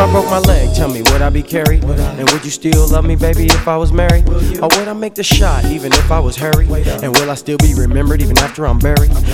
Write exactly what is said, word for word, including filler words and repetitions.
I broke my leg, tell me, would I be carried? And would you still love me, baby, if I was married? Or would I make the shot, even if I was hurried? And will I still be remembered even after I'm buried?